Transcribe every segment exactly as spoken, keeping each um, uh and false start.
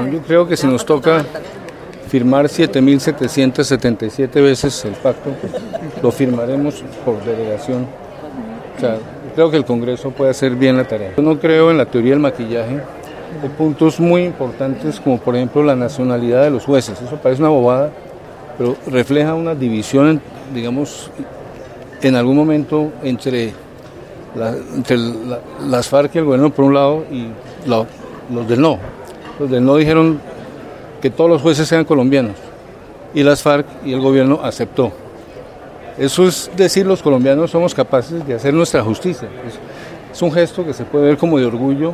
yo creo que si nos toca firmar siete mil setecientas setenta y siete veces el pacto, pues, lo firmaremos por delegación. O sea, creo que el Congreso puede hacer bien la tarea. Yo no creo en la teoría del maquillaje. Hay puntos muy importantes como por ejemplo la nacionalidad de los jueces. Eso parece una bobada, pero refleja una división, digamos, en algún momento entre, la, entre la, las FARC y el gobierno por un lado y la, los del no. Los del no dijeron que todos los jueces sean colombianos y las FARC y el gobierno aceptó. Eso es decir, los colombianos somos capaces de hacer nuestra justicia. Es, es un gesto que se puede ver como de orgullo.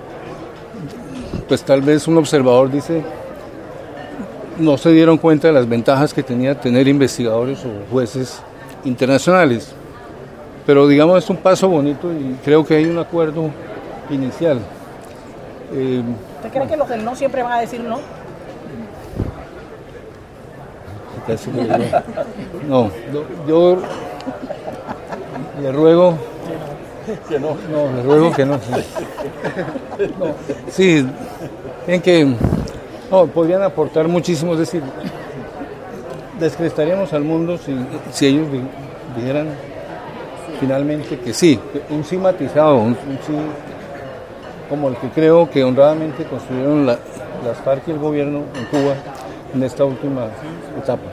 Pues tal vez un observador dice, no se dieron cuenta de las ventajas que tenía tener investigadores o jueces internacionales. Pero digamos es un paso bonito y creo que hay un acuerdo inicial. Eh, ¿Usted cree que los del no siempre van a decir no? No, yo le ruego que no, no, le ruego que no. Sí, no, sí en que no, podrían aportar muchísimo, es decir, descrestaríamos al mundo si, si ellos dijeran finalmente que sí, un sí matizado, un, un sí como el que creo que honradamente construyeron la, las FARC y el gobierno en Cuba en esta última etapa.